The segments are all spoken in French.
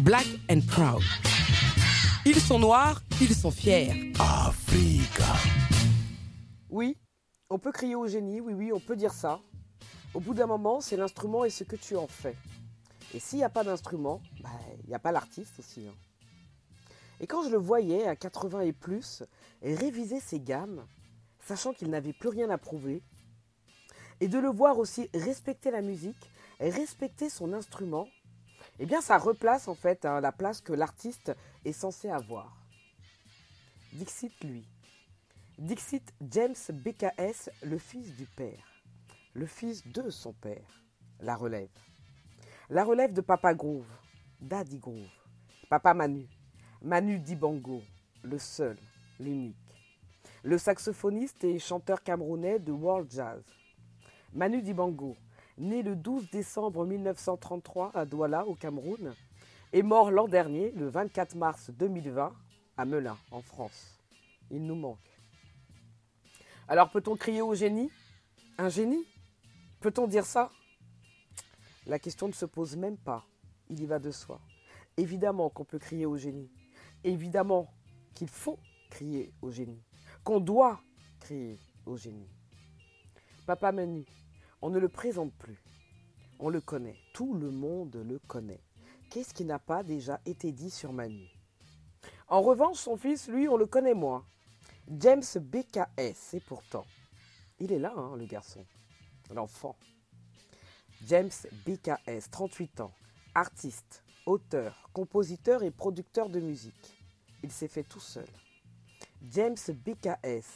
Black and proud. Ils sont noirs, ils sont fiers. Africa. Oui, on peut crier au génie, oui, on peut dire ça. Au bout d'un moment, c'est l'instrument et ce que tu en fais. Et s'il n'y a pas d'instrument, il n'y a pas l'artiste aussi. Et quand je le voyais à 80 et plus, réviser ses gammes, sachant qu'il n'avait plus rien à prouver, et de le voir aussi respecter la musique, et respecter son instrument, eh bien ça replace en fait la place que l'artiste est censé avoir. Dixit lui. Dixit James BKS, le fils du père, le fils de son père, la relève. La relève de Papa Groove, Daddy Groove, Papa Manu, Manu Dibango, le seul, l'unique. Le saxophoniste et chanteur camerounais de World Jazz. Manu Dibango, né le 12 décembre 1933 à Douala, au Cameroun, est mort l'an dernier, le 24 mars 2020, à Melun, en France. Il nous manque. Alors peut-on crier au génie ? Un génie ? Peut-on dire ça ? La question ne se pose même pas. Il y va de soi. Évidemment qu'on peut crier au génie. Évidemment qu'il faut crier au génie. Qu'on doit crier au génie. Papa Manu, on ne le présente plus. On le connaît. Tout le monde le connaît. Qu'est-ce qui n'a pas déjà été dit sur Manu ? En revanche, son fils, lui, on le connaît moins. James BKS, et pourtant, il est là, le garçon, l'enfant. James BKS, 38 ans, artiste, auteur, compositeur et producteur de musique. Il s'est fait tout seul. James BKS,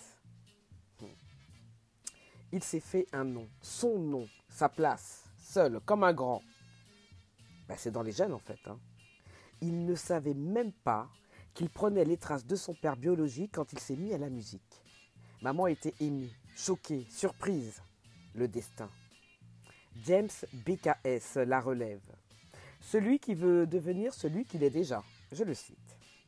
il s'est fait un nom, son nom, sa place, seul, comme un grand. C'est dans les gènes en fait. Il ne savait même pas qu'il prenait les traces de son père biologique quand il s'est mis à la musique. Maman était émue, choquée, surprise. Le destin. James BKS la relève. Celui qui veut devenir celui qu'il est déjà. Je le cite.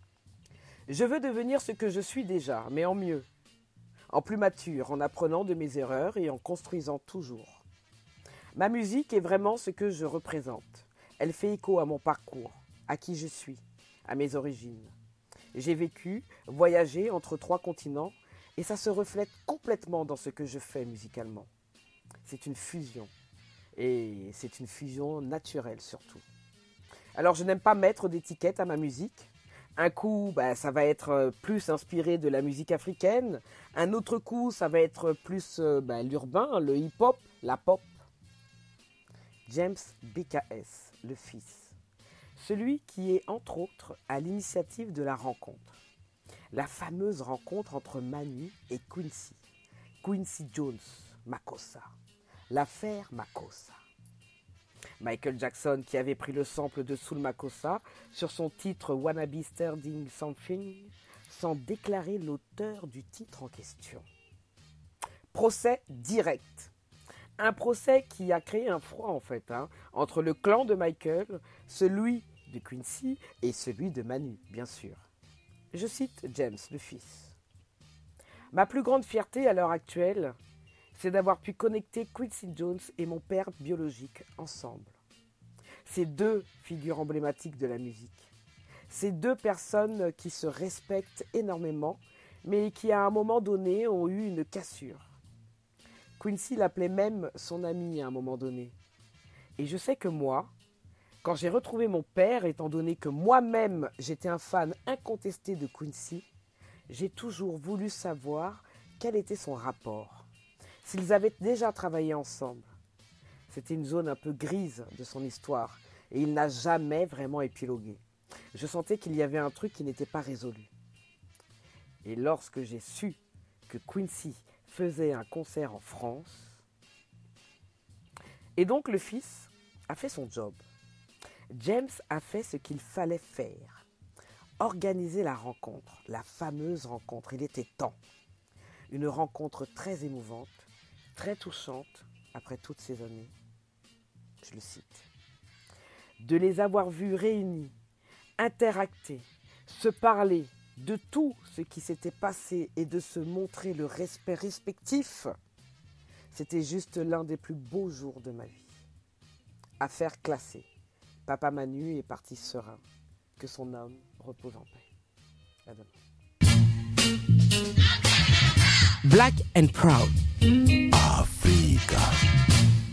Je veux devenir ce que je suis déjà, mais en mieux. En plus mature, en apprenant de mes erreurs et en construisant toujours. Ma musique est vraiment ce que je représente. Elle fait écho à mon parcours, à qui je suis, à mes origines. J'ai vécu, voyagé entre 3 continents et ça se reflète complètement dans ce que je fais musicalement. C'est une fusion. Et c'est une fusion naturelle surtout. Alors je n'aime pas mettre d'étiquette à ma musique. Un coup, ça va être plus inspiré de la musique africaine. Un autre coup, ça va être plus l'urbain, le hip-hop, la pop. James BKS, le fils. Celui qui est entre autres à l'initiative de la rencontre. La fameuse rencontre entre Manu et Quincy. Quincy Jones, Makossa. L'affaire Makossa. Michael Jackson qui avait pris le sample de Soul Makossa sur son titre Wanna Be Starting Something sans déclarer l'auteur du titre en question. Procès direct. Un procès qui a créé un froid en fait entre le clan de Michael, celui de Quincy et celui de Manu, bien sûr. Je cite James, le fils. Ma plus grande fierté à l'heure actuelle, c'est d'avoir pu connecter Quincy Jones et mon père biologique ensemble. Ces 2 figures emblématiques de la musique. Ces 2 personnes qui se respectent énormément, mais qui à un moment donné ont eu une cassure. Quincy l'appelait même son ami à un moment donné. Et je sais que moi, quand j'ai retrouvé mon père, étant donné que moi-même j'étais un fan incontesté de Quincy, j'ai toujours voulu savoir quel était son rapport. S'ils avaient déjà travaillé ensemble. C'était une zone un peu grise de son histoire et il n'a jamais vraiment épilogué. Je sentais qu'il y avait un truc qui n'était pas résolu. Et lorsque j'ai su que Quincy faisait un concert en France, et donc le fils a fait son job. James a fait ce qu'il fallait faire. Organiser la rencontre, la fameuse rencontre. Il était temps. Une rencontre très émouvante, très touchante après toutes ces années. Je le cite. De les avoir vus réunis, interacter, se parler de tout ce qui s'était passé et de se montrer le respect respectif, c'était juste l'un des plus beaux jours de ma vie. Affaire classée. Papa Manu est parti serein. que son âme repose en paix. À demain. Black and Proud. Africa.